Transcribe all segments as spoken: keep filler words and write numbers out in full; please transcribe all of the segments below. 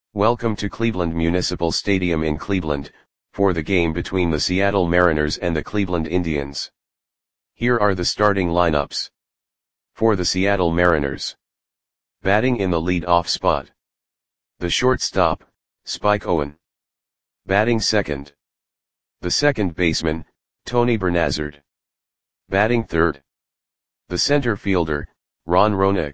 Welcome to Cleveland Municipal Stadium in Cleveland, for the game between the Seattle Mariners and the Cleveland Indians. Here are the starting lineups. For the Seattle Mariners. Batting in the lead-off spot. The shortstop, Spike Owen. Batting second. The second baseman, Tony Bernazard. Batting third. The center fielder, Ron Roenick.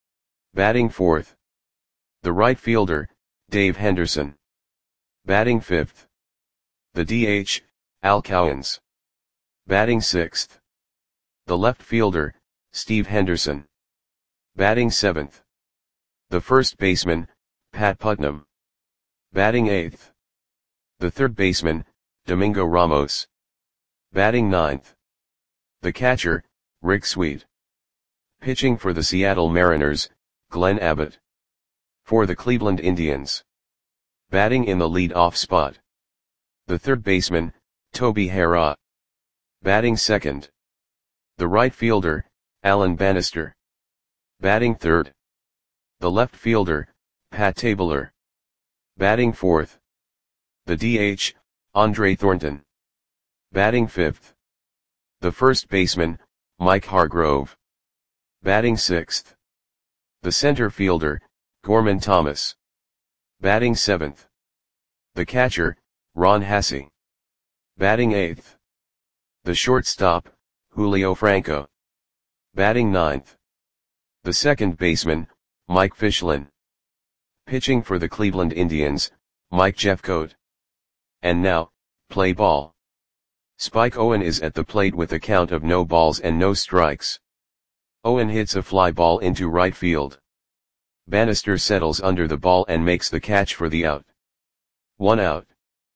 Batting fourth. The right fielder, Dave Henderson. Batting fifth. The D H, Al Cowens. Batting sixth. The left fielder, Steve Henderson. Batting seventh. The first baseman, Pat Putnam. Batting eighth. The third baseman, Domingo Ramos. Batting ninth. The catcher, Rick Sweet. Pitching for the Seattle Mariners, Glenn Abbott. For the Cleveland Indians. Batting in the lead-off spot. The third baseman, Toby Harrah. Batting second. The right fielder, Alan Bannister. Batting third. The left fielder, Pat Tabler. Batting fourth. The D H, Andre Thornton. Batting fifth. The first baseman, Mike Hargrove. Batting sixth. The center fielder, Gorman Thomas. Batting seventh. The catcher, Ron Hassey. Batting eighth. The shortstop, Julio Franco. Batting ninth. The second baseman, Mike Fischlin. Pitching for the Cleveland Indians, Mike Jeffcoat. And now, play ball. Spike Owen is at the plate with a count of no balls and no strikes. Owen hits a fly ball into right field. Bannister settles under the ball and makes the catch for the out. One out.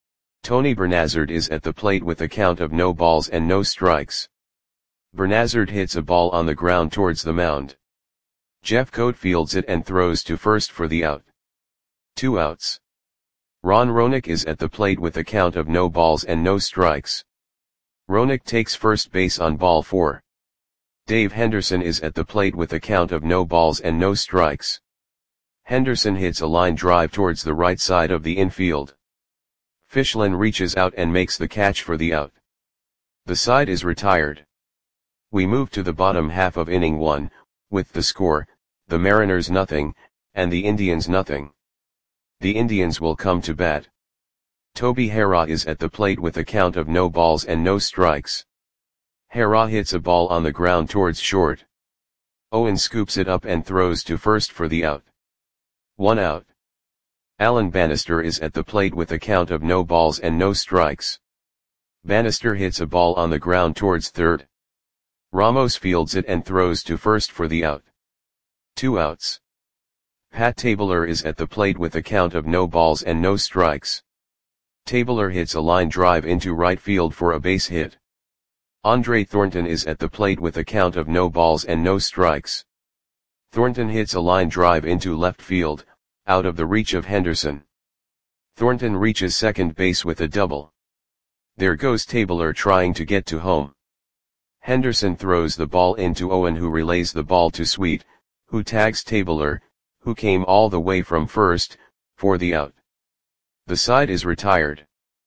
Tony Bernazard is at the plate with a count of no balls and no strikes. Bernazard hits a ball on the ground towards the mound. Jeffcoat fields it and throws to first for the out. Two outs. Ron Roenick is at the plate with a count of no balls and no strikes. Roenick takes first base on ball four. Dave Henderson is at the plate with a count of no balls and no strikes. Henderson hits a line drive towards the right side of the infield. Fischlin reaches out and makes the catch for the out. The side is retired. We move to the bottom half of inning one, with the score, the Mariners nothing, and the Indians nothing. The Indians will come to bat. Toby Harrah is at the plate with a count of no balls and no strikes. Harrah hits a ball on the ground towards short. Owen scoops it up and throws to first for the out. One out. Alan Bannister is at the plate with a count of no balls and no strikes. Bannister hits a ball on the ground towards third. Ramos fields it and throws to first for the out. Two outs. Pat Tabler is at the plate with a count of no balls and no strikes. Tabler hits a line drive into right field for a base hit. Andre Thornton is at the plate with a count of no balls and no strikes. Thornton hits a line drive into left field, out of the reach of Henderson. Thornton reaches second base with a double. There goes Tabler trying to get to home. Henderson throws the ball into Owen, who relays the ball to Sweet, who tags Tabler, who came all the way from first, for the out. The side is retired.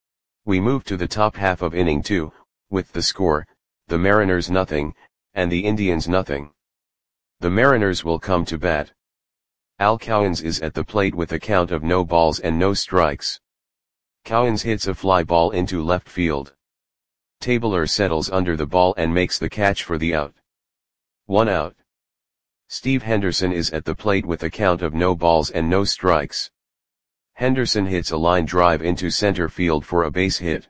We move to the top half of inning two, with the score, the Mariners nothing, and the Indians nothing. The Mariners will come to bat. Al Cowens is at the plate with a count of no balls and no strikes. Cowens hits a fly ball into left field. Tabler settles under the ball and makes the catch for the out. One out. Steve Henderson is at the plate with a count of no balls and no strikes. Henderson hits a line drive into center field for a base hit.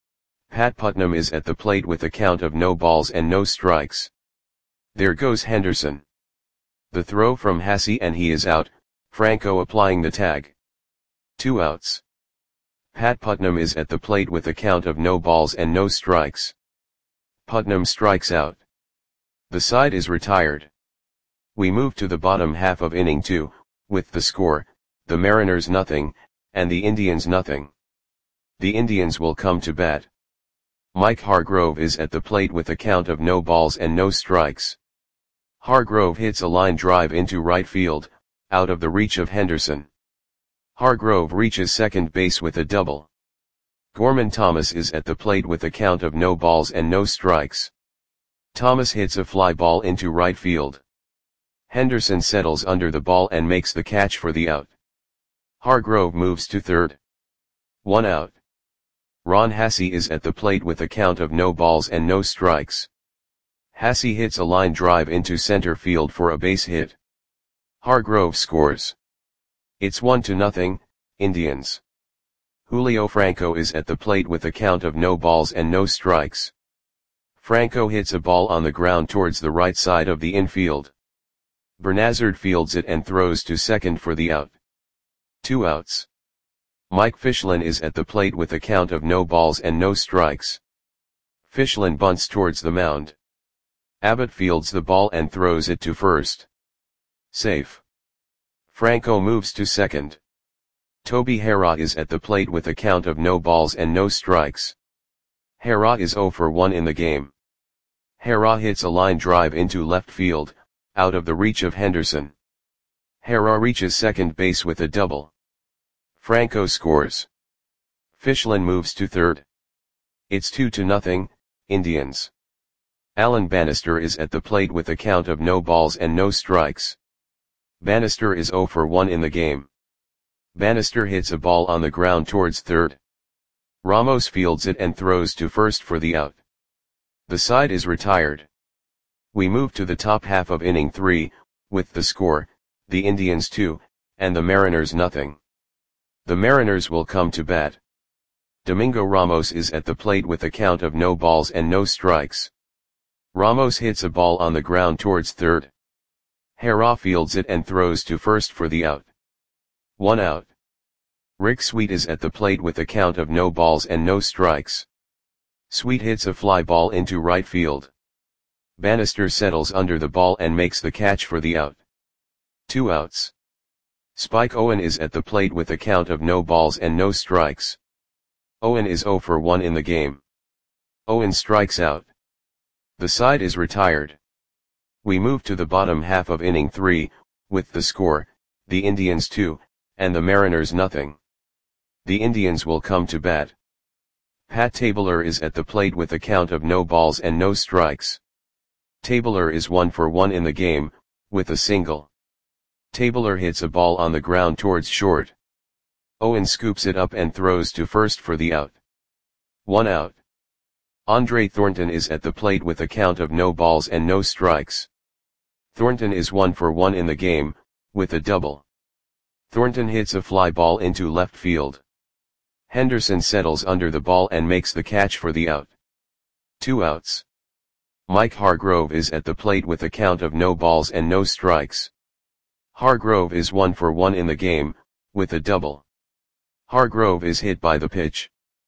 Pat Putnam is at the plate with a count of no balls and no strikes. There goes Henderson. The throw from Hassey and he is out, Franco applying the tag. Two outs. Pat Putnam is at the plate with a count of no balls and no strikes. Putnam strikes out. The side is retired. We move to the bottom half of inning two, with the score, the Mariners nothing, and the Indians nothing. The Indians will come to bat. Mike Hargrove is at the plate with a count of no balls and no strikes. Hargrove hits a line drive into right field, out of the reach of Henderson. Hargrove reaches second base with a double. Gorman Thomas is at the plate with a count of no balls and no strikes. Thomas hits a fly ball into right field. Henderson settles under the ball and makes the catch for the out. Hargrove moves to third. One out. Ron Hassey is at the plate with a count of no balls and no strikes. Hassey hits a line drive into center field for a base hit. Hargrove scores. It's one to nothing, Indians. Julio Franco is at the plate with a count of no balls and no strikes. Franco hits a ball on the ground towards the right side of the infield. Bernazard fields it and throws to second for the out. Two outs. Mike Fichlin is at the plate with a count of no balls and no strikes. Fichlin bunts towards the mound. Abbott fields the ball and throws it to first. Safe. Franco moves to second. Toby Harrah is at the plate with a count of no balls and no strikes. Harrah is zero for one in the game. Harrah hits a line drive into left field, out of the reach of Henderson. Harrah reaches second base with a double. Franco scores. Fichlin moves to third. It's two to nothing, Indians. Alan Bannister is at the plate with a count of no balls and no strikes. Bannister is zero for one in the game. Bannister hits a ball on the ground towards third. Ramos fields it and throws to first for the out. The side is retired. We move to the top half of inning three, with the score, the Indians two, and the Mariners nothing. The Mariners will come to bat. Domingo Ramos is at the plate with a count of no balls and no strikes. Ramos hits a ball on the ground towards third. Harrah fields it and throws to first for the out. One out. Rick Sweet is at the plate with a count of no balls and no strikes. Sweet hits a fly ball into right field. Bannister settles under the ball and makes the catch for the out. Two outs. Spike Owen is at the plate with a count of no balls and no strikes. Owen is zero for one in the game. Owen strikes out. The side is retired. We move to the bottom half of inning three, with the score, the Indians two, and the Mariners nothing. The Indians will come to bat. Pat Tabler is at the plate with a count of no balls and no strikes. Tabler is one for one in the game, with a single. Tabler hits a ball on the ground towards short. Owen scoops it up and throws to first for the out. One out. Andre Thornton is at the plate with a count of no balls and no strikes. Thornton is one for one in the game, with a double. Thornton hits a fly ball into left field. Henderson settles under the ball and makes the catch for the out. Two outs. Mike Hargrove is at the plate with a count of no balls and no strikes. Hargrove is one for one in the game, with a double. Hargrove is hit by the pitch.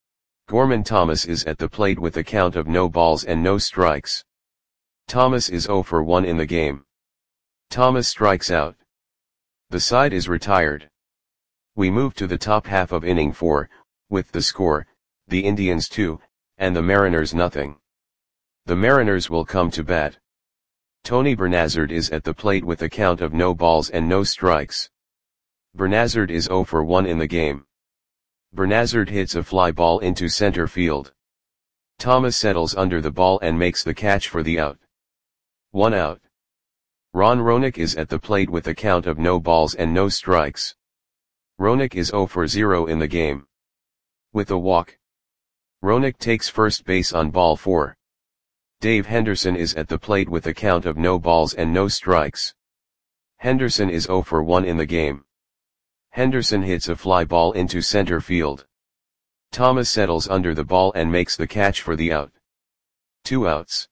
Gorman Thomas is at the plate with a count of no balls and no strikes. Thomas is zero for one in the game. Thomas strikes out. The side is retired. We move to the top half of inning four, with the score, the Indians two, and the Mariners nothing. The Mariners will come to bat. Tony Bernazard is at the plate with a count of no balls and no strikes. Bernazard is zero for one in the game. Bernazard hits a fly ball into center field. Thomas settles under the ball and makes the catch for the out. One out. Ron Roenick is at the plate with a count of no balls and no strikes. Roenick is zero for zero in the game. With a walk. Roenick takes first base on ball four. Dave Henderson is at the plate with a count of no balls and no strikes. Henderson is zero for one in the game. Henderson hits a fly ball into center field. Thomas settles under the ball and makes the catch for the out. Two outs.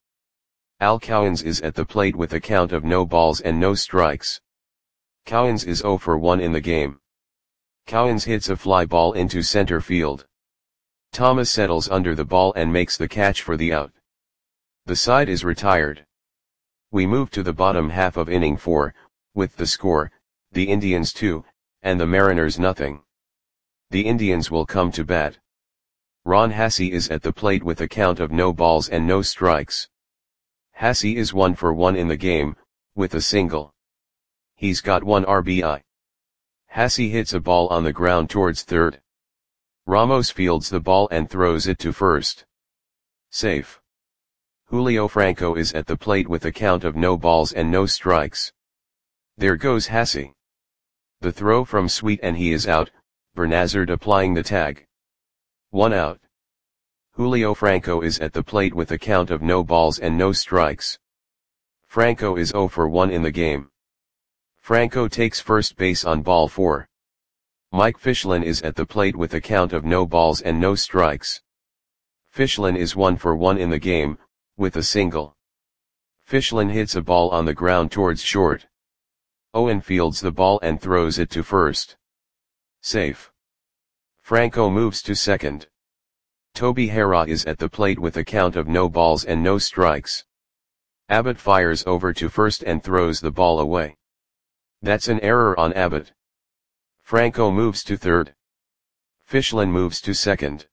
Al Cowens is at the plate with a count of no balls and no strikes. Cowens is zero for one in the game. Cowens hits a fly ball into center field. Thomas settles under the ball and makes the catch for the out. The side is retired. We move to the bottom half of inning four, with the score, the Indians two, and the Mariners nothing. The Indians will come to bat. Ron Hassey is at the plate with a count of no balls and no strikes. Hassey is one for one in the game, with a single. He's got one R B I. Hassie hits a ball on the ground towards third. Ramos fields the ball and throws it to first. Safe. Julio Franco is at the plate with a count of no balls and no strikes. There goes Hassie. The throw from Sweet and he is out, Bernazard applying the tag. One out. Julio Franco is at the plate with a count of no balls and no strikes. Franco is zero for one in the game. Franco takes first base on ball four. Mike Fichlin is at the plate with a count of no balls and no strikes. Fichlin is one for one in the game, with a single. Fichlin hits a ball on the ground towards short. Owen fields the ball and throws it to first. Safe. Franco moves to second. Toby Harrah is at the plate with a count of no balls and no strikes. Abbott fires over to first and throws the ball away. That's an error on Abbott. Franco moves to third. Fichlin moves to second.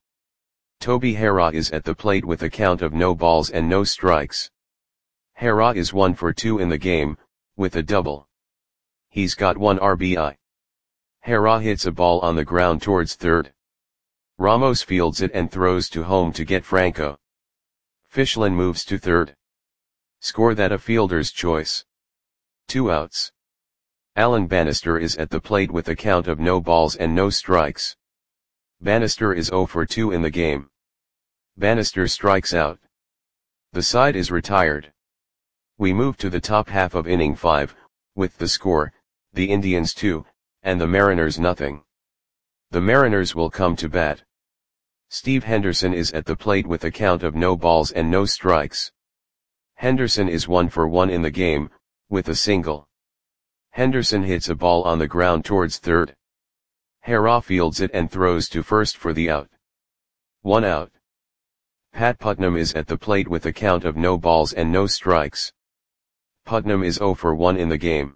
Toby Harrah is at the plate with a count of no balls and no strikes. Harrah is one for two in the game, with a double. He's got one R B I. Harrah hits a ball on the ground towards third. Ramos fields it and throws to home to get Franco. Fichlin moves to third. Score that a fielder's choice. Two outs. Alan Bannister is at the plate with a count of no balls and no strikes. Bannister is zero for two in the game. Bannister strikes out. The side is retired. We move to the top half of inning five, with the score, the Indians two, and the Mariners nothing. The Mariners will come to bat. Steve Henderson is at the plate with a count of no balls and no strikes. Henderson is one for one in the game, with a single. Henderson hits a ball on the ground towards third. Harrah fields it and throws to first for the out. One out. Pat Putnam is at the plate with a count of no balls and no strikes. Putnam is zero for one in the game.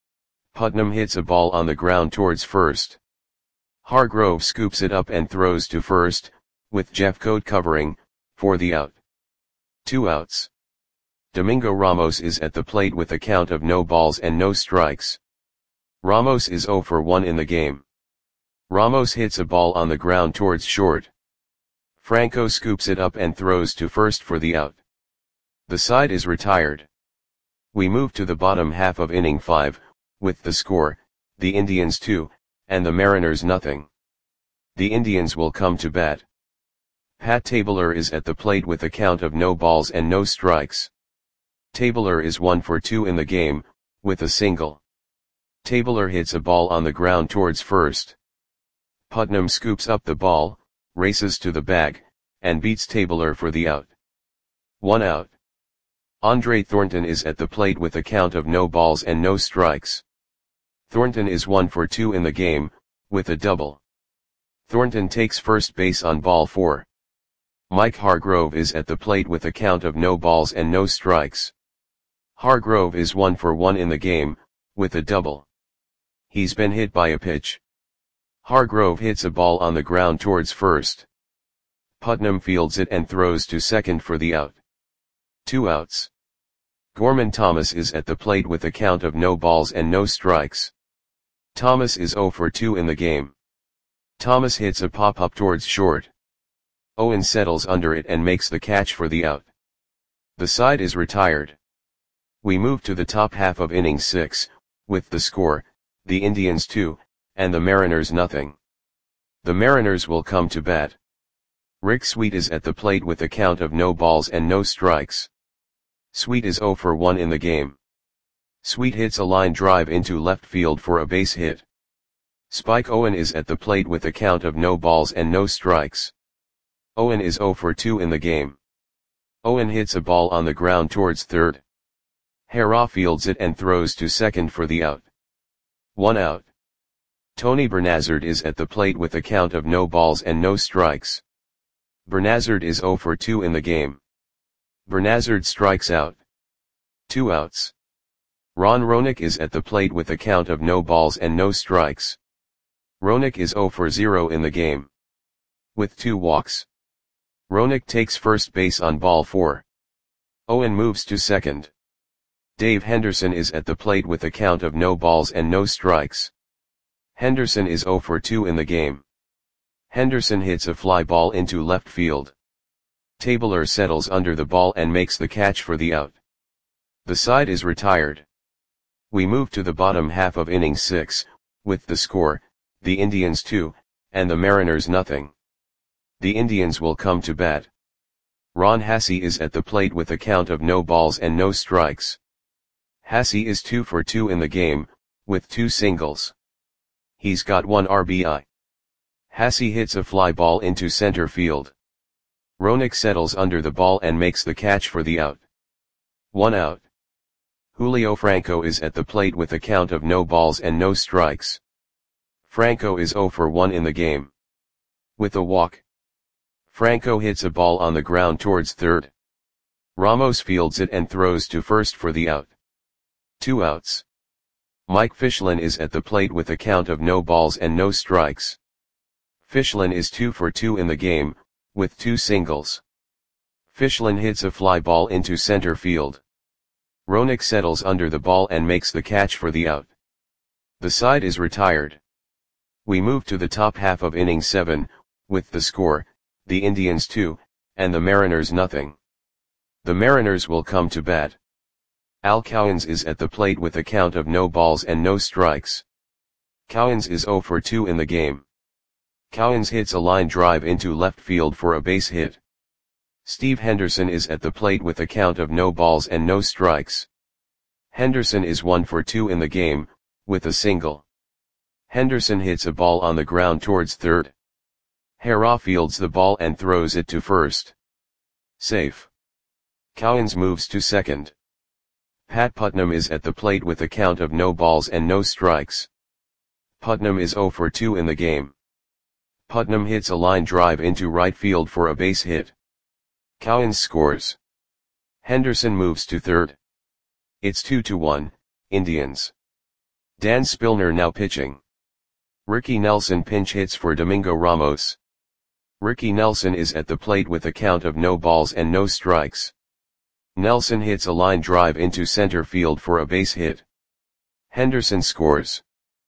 Putnam hits a ball on the ground towards first. Hargrove scoops it up and throws to first, with Jeffcoat covering, for the out. Two outs. Domingo Ramos is at the plate with a count of no balls and no strikes. Ramos is zero for one in the game. Ramos hits a ball on the ground towards short. Franco scoops it up and throws to first for the out. The side is retired. We move to the bottom half of inning five, with the score, the Indians two, and the Mariners nothing. The Indians will come to bat. Pat Tabler is at the plate with a count of no balls and no strikes. Tabler is one for two in the game, with a single. Tabler hits a ball on the ground towards first. Putnam scoops up the ball, races to the bag, and beats Tabler for the out. One out. Andre Thornton is at the plate with a count of no balls and no strikes. Thornton is one for two in the game, with a double. Thornton takes first base on ball four. Mike Hargrove is at the plate with a count of no balls and no strikes. Hargrove is one for one in the game, with a double. He's been hit by a pitch. Hargrove hits a ball on the ground towards first. Putnam fields it and throws to second for the out. Two outs. Gorman Thomas is at the plate with a count of no balls and no strikes. Thomas is zero for two in the game. Thomas hits a pop-up towards short. Owen settles under it and makes the catch for the out. The side is retired. We move to the top half of inning six, with the score, the Indians two, and the Mariners nothing. The Mariners will come to bat. Rick Sweet is at the plate with a count of no balls and no strikes. Sweet is zero for one in the game. Sweet hits a line drive into left field for a base hit. Spike Owen is at the plate with a count of no balls and no strikes. Owen is zero for two in the game. Owen hits a ball on the ground towards third. Harrah fields it and throws to second for the out. One out. Tony Bernazard is at the plate with a count of no balls and no strikes. Bernazard is zero for two in the game. Bernazard strikes out. Two outs. Ron Roenick is at the plate with a count of no balls and no strikes. Roenick is zero for zero in the game. With two walks. Roenick takes first base on ball four. Owen moves to second. Dave Henderson is at the plate with a count of no balls and no strikes. Henderson is zero for two in the game. Henderson hits a fly ball into left field. Tabler settles under the ball and makes the catch for the out. The side is retired. We move to the bottom half of inning six, with the score, the Indians two, and the Mariners nothing. The Indians will come to bat. Ron Hassey is at the plate with a count of no balls and no strikes. Hassey is two for two in the game, with two singles. He's got one R B I. Hassey hits a fly ball into center field. Roenick settles under the ball and makes the catch for the out. One out. Julio Franco is at the plate with a count of no balls and no strikes. Franco is zero for one in the game. With a walk, Franco hits a ball on the ground towards third. Ramos fields it and throws to first for the out. Two outs. Mike Fichlin is at the plate with a count of no balls and no strikes. Fichlin is two for two in the game, with two singles. Fichlin hits a fly ball into center field. Roenick settles under the ball and makes the catch for the out. The side is retired. We move to the top half of inning seven, with the score, the Indians two, and the Mariners nothing. The Mariners will come to bat. Al Cowens is at the plate with a count of no balls and no strikes. Cowens is zero for two in the game. Cowens hits a line drive into left field for a base hit. Steve Henderson is at the plate with a count of no balls and no strikes. Henderson is one for two in the game, with a single. Henderson hits a ball on the ground towards third. Hera fields the ball and throws it to first. Safe. Cowens moves to second. Pat Putnam is at the plate with a count of no balls and no strikes. Putnam is zero for two in the game. Putnam hits a line drive into right field for a base hit. Cowens scores. Henderson moves to third. It's two to one, Indians. Dan Spillner now pitching. Ricky Nelson pinch hits for Domingo Ramos. Ricky Nelson is at the plate with a count of no balls and no strikes. Nelson hits a line drive into center field for a base hit. Henderson scores.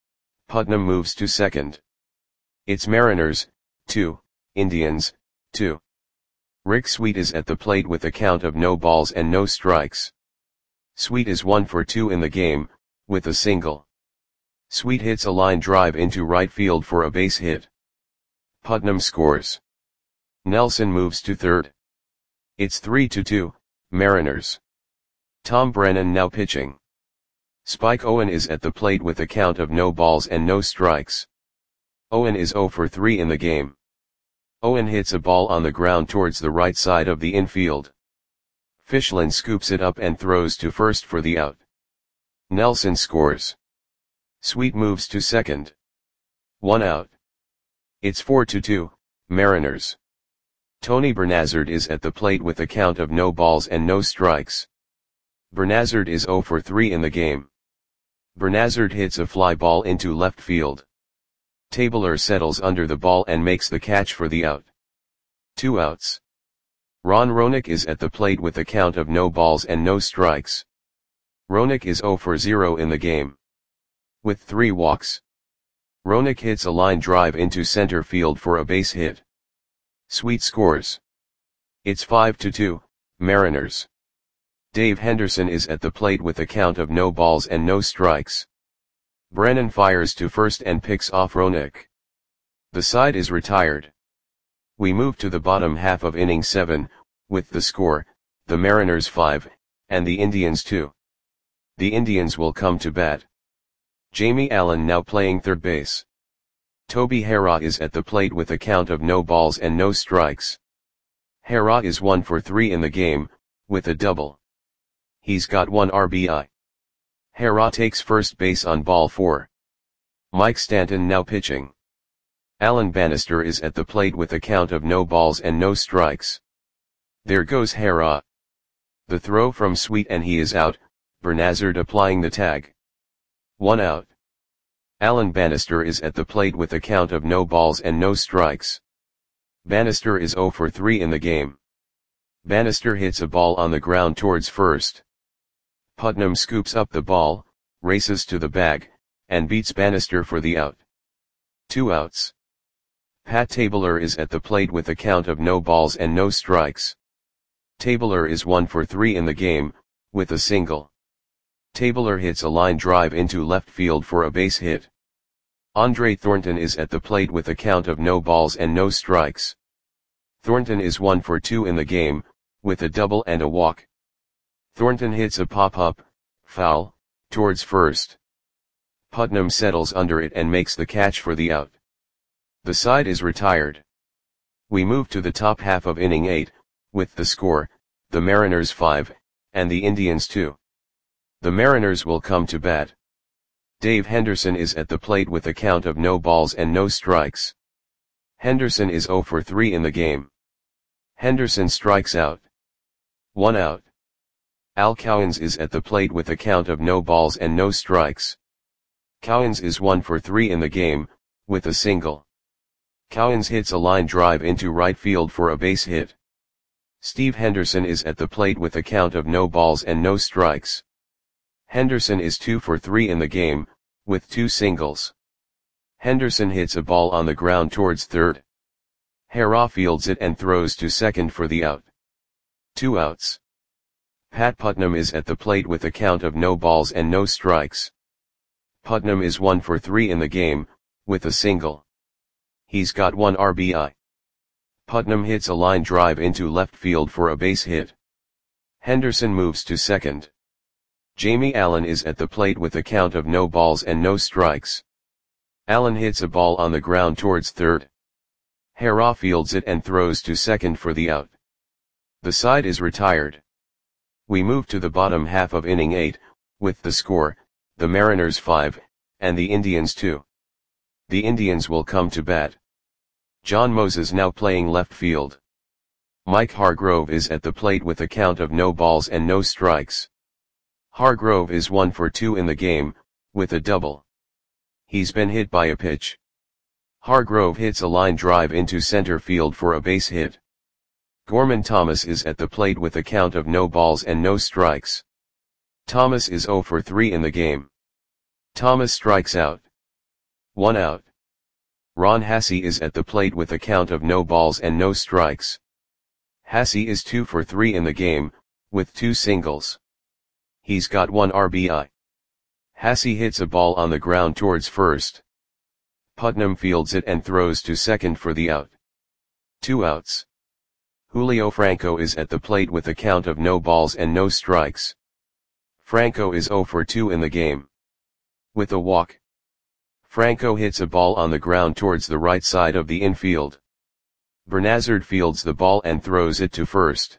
Putnam moves to second. It's Mariners, two, Indians, two. Rick Sweet is at the plate with a count of no balls and no strikes. Sweet is one for two in the game, with a single. Sweet hits a line drive into right field for a base hit. Putnam scores. Nelson moves to third. It's three to two, Mariners. Tom Brennan now pitching. Spike Owen is at the plate with a count of no balls and no strikes. Owen is zero for three in the game. Owen hits a ball on the ground towards the right side of the infield. Fichlin scoops it up and throws to first for the out. Nelson scores. Sweet moves to second. One out. It's four to two, Mariners. Tony Bernazard is at the plate with a count of no balls and no strikes. Bernazard is zero for three in the game. Bernazard hits a fly ball into left field. Tabler settles under the ball and makes the catch for the out. Two outs. Ron Roenick is at the plate with a count of no balls and no strikes. Roenick is zero for zero in the game. With three walks. Roenick hits a line drive into center field for a base hit. Sweet scores. It's five to two, Mariners. Dave Henderson is at the plate with a count of no balls and no strikes. Brennan fires to first and picks off Roenick. The side is retired. We move to the bottom half of inning seven, with the score, the Mariners five, and the Indians two. The Indians will come to bat. Jamie Allen now playing third base. Toby Hera is at the plate with a count of no balls and no strikes. Hera is one for three in the game, with a double. He's got one R B I. Hera takes first base on ball four. Mike Stanton now pitching. Alan Bannister is at the plate with a count of no balls and no strikes. There goes Hera. The throw from Sweet and he is out, Bernazard applying the tag. One out. Alan Bannister is at the plate with a count of no balls and no strikes. Bannister is zero for three in the game. Bannister hits a ball on the ground towards first. Putnam scoops up the ball, races to the bag, and beats Bannister for the out. Two outs. Pat Tabler is at the plate with a count of no balls and no strikes. Tabler is one for three in the game, with a single. Tabler hits a line drive into left field for a base hit. Andre Thornton is at the plate with a count of no balls and no strikes. Thornton is one for two in the game, with a double and a walk. Thornton hits a pop-up, foul, towards first. Putnam settles under it and makes the catch for the out. The side is retired. We move to the top half of inning eight, with the score, the Mariners five, and the Indians two. The Mariners will come to bat. Dave Henderson is at the plate with a count of no balls and no strikes. Henderson is zero for three in the game. Henderson strikes out. One out. Al Cowens is at the plate with a count of no balls and no strikes. Cowens is one for three in the game, with a single. Cowens hits a line drive into right field for a base hit. Steve Henderson is at the plate with a count of no balls and no strikes. Henderson is two for three in the game, with two singles. Henderson hits a ball on the ground towards third. Harrah fields it and throws to second for the out. Two outs. Pat Putnam is at the plate with a count of no balls and no strikes. Putnam is one for three in the game, with a single. He's got one R B I. Putnam hits a line drive into left field for a base hit. Henderson moves to second. Jamie Allen is at the plate with a count of no balls and no strikes. Allen hits a ball on the ground towards third. Harrah fields it and throws to second for the out. The side is retired. We move to the bottom half of inning eight, with the score, the Mariners five, and the Indians two. The Indians will come to bat. John Moses now playing left field. Mike Hargrove is at the plate with a count of no balls and no strikes. Hargrove is one for two in the game, with a double. He's been hit by a pitch. Hargrove hits a line drive into center field for a base hit. Gorman Thomas is at the plate with a count of no balls and no strikes. Thomas is zero for three in the game. Thomas strikes out. One out. Ron Hassey is at the plate with a count of no balls and no strikes. Hassey is two for three in the game, with two singles. He's got one R B I. Hassey hits a ball on the ground towards first. Putnam fields it and throws to second for the out. Two outs. Julio Franco is at the plate with a count of no balls and no strikes. Franco is zero for two in the game. With a walk. Franco hits a ball on the ground towards the right side of the infield. Bernazard fields the ball and throws it to first.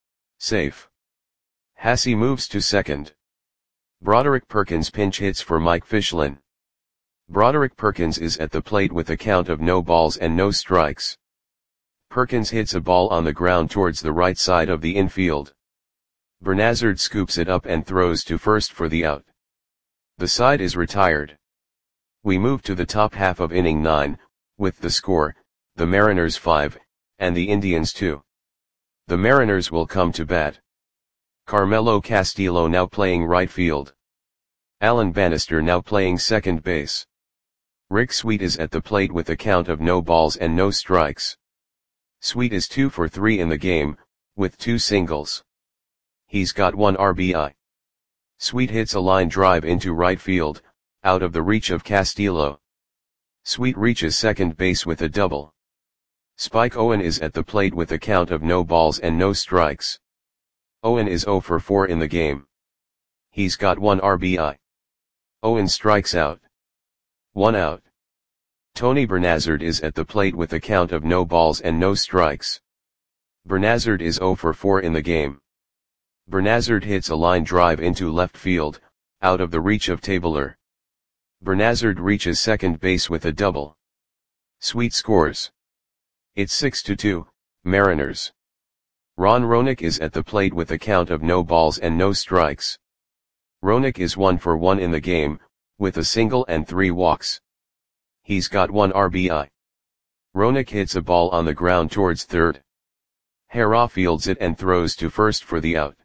Safe. Hassey moves to second. Broderick Perkins pinch hits for Mike Fichlin. Broderick Perkins is at the plate with a count of no balls and no strikes. Perkins hits a ball on the ground towards the right side of the infield. Bernazard scoops it up and throws to first for the out. The side is retired. We move to the top half of inning nine, with the score, the Mariners five, and the Indians two. The Mariners will come to bat. Carmelo Castillo now playing right field. Alan Bannister now playing second base. Rick Sweet is at the plate with a count of no balls and no strikes. Sweet is two for three in the game, with two singles. He's got one R B I. Sweet hits a line drive into right field, out of the reach of Castillo. Sweet reaches second base with a double. Spike Owen is at the plate with a count of no balls and no strikes. Owen is zero for four in the game. He's got one R B I. Owen strikes out. One out. Tony Bernazard is at the plate with a count of no balls and no strikes. Bernazard is zero for four in the game. Bernazard hits a line drive into left field, out of the reach of Tabler. Bernazard reaches second base with a double. Sweet scores. It's six to two, Mariners. Ron Roenick is at the plate with a count of no balls and no strikes. Roenick is one for one in the game, with a single and three walks. He's got one R B I. Roenick hits a ball on the ground towards third. Harrah fields it and throws to first for the out.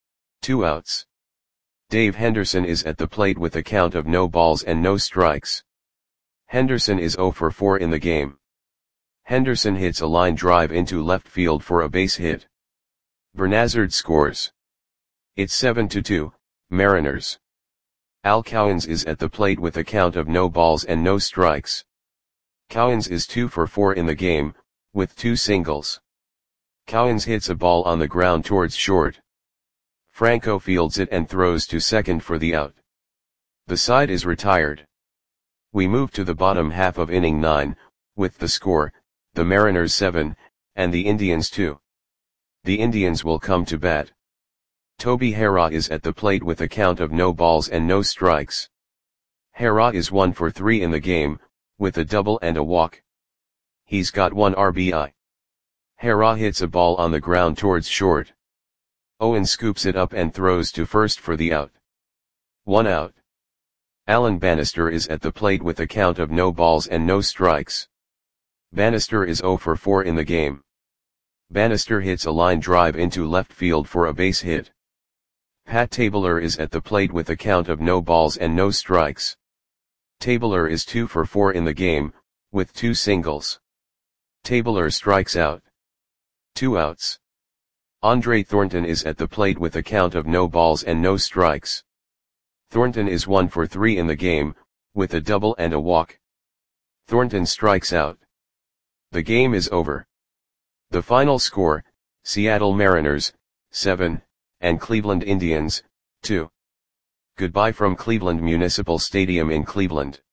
Two outs. Dave Henderson is at the plate with a count of no balls and no strikes. Henderson is zero for four in the game. Henderson hits a line drive into left field for a base hit. Bernazard scores. It's seven to two, Mariners. Al Cowens is at the plate with a count of no balls and no strikes. Cowens is two for four in the game, with two singles. Cowens hits a ball on the ground towards short. Franco fields it and throws to second for the out. The side is retired. We move to the bottom half of inning nine, with the score, the Mariners seven, and the Indians two. The Indians will come to bat. Toby Harrah is at the plate with a count of no balls and no strikes. Harrah is one for three in the game, with a double and a walk. He's got one R B I. Harrah hits a ball on the ground towards short. Owen scoops it up and throws to first for the out. One out. Alan Bannister is at the plate with a count of no balls and no strikes. Bannister is zero for four in the game. Bannister hits a line drive into left field for a base hit. Pat Tabler is at the plate with a count of no balls and no strikes. Tabler is two for four in the game, with two singles. Tabler strikes out. Two outs. Andre Thornton is at the plate with a count of no balls and no strikes. Thornton is one for three in the game, with a double and a walk. Thornton strikes out. The game is over. The final score, Seattle Mariners, seven, and Cleveland Indians, two. Goodbye from Cleveland Municipal Stadium in Cleveland.